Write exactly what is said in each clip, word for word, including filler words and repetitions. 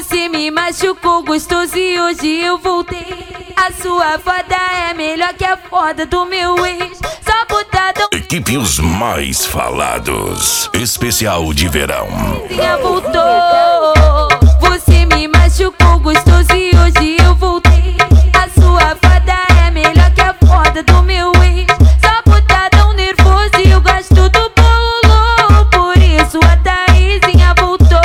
Você me machucou gostoso e hoje eu voltei. A sua foda é melhor que a foda do meu ex. Só botadão. Equipe Os Mais Falados, especial de verão. Voltou. Você me machucou gostoso e hoje eu voltei. A sua foda é melhor que a foda do meu ex. Só botadão nervoso e eu gosto do bolo. Por isso a Thaisinha voltou.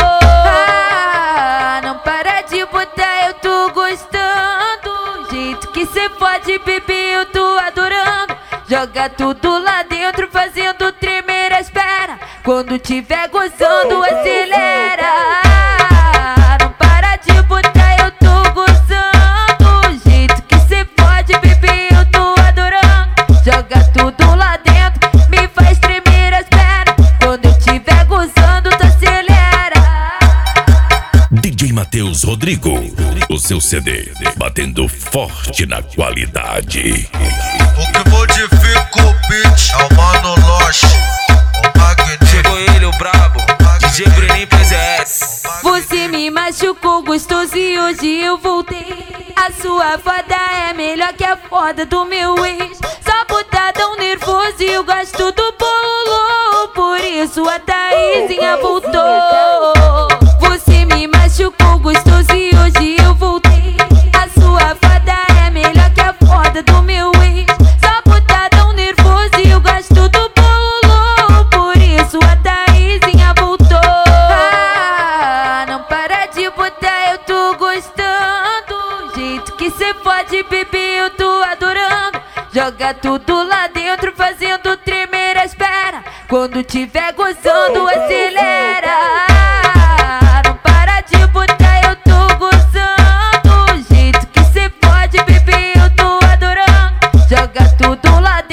Ah, não para de botar, eu tô gostando. O jeito que cê pode beber, eu tô adorando. Joga tudo lá dentro, fazendo tremer as pernas. Quando tiver gozando, acelera. Ah, não para de botar, eu tô gozando. O jeito que cê pode beber, eu tô adorando. Joga tudo lá dentro, me faz tremer as pernas. Quando eu tiver gozando, tu acelera. D J Matheus Rodrigo, o seu C D, batendo forte na qualidade. O que modifica o beat é o Mano Loche, o Magnífico. Chegou ele, o brabo, D J Brenin P Z S. Você me machucou gostoso e hoje eu voltei. A sua foda é melhor que a foda do meu ex. Só botadão nervoso e eu gosto do bolo. Por isso a Thaisinha voltou. Você me machucou gostoso e hoje eu voltei. A sua foda é melhor que a foda do meu ex. Só botadão nervoso e eu gosto do bolo. Por isso a Thaisinha voltou. Ah, não para de botar, eu tô gostando. O jeito que cê pode beber, eu tô adorando. Joga tudo lá dentro, fazendo tremer as pernas. Quando tiver gozando, acelera. Ah, não para de botar, eu tô gozando. O jeito que cê pode beber, eu tô adorando. Joga tudo lá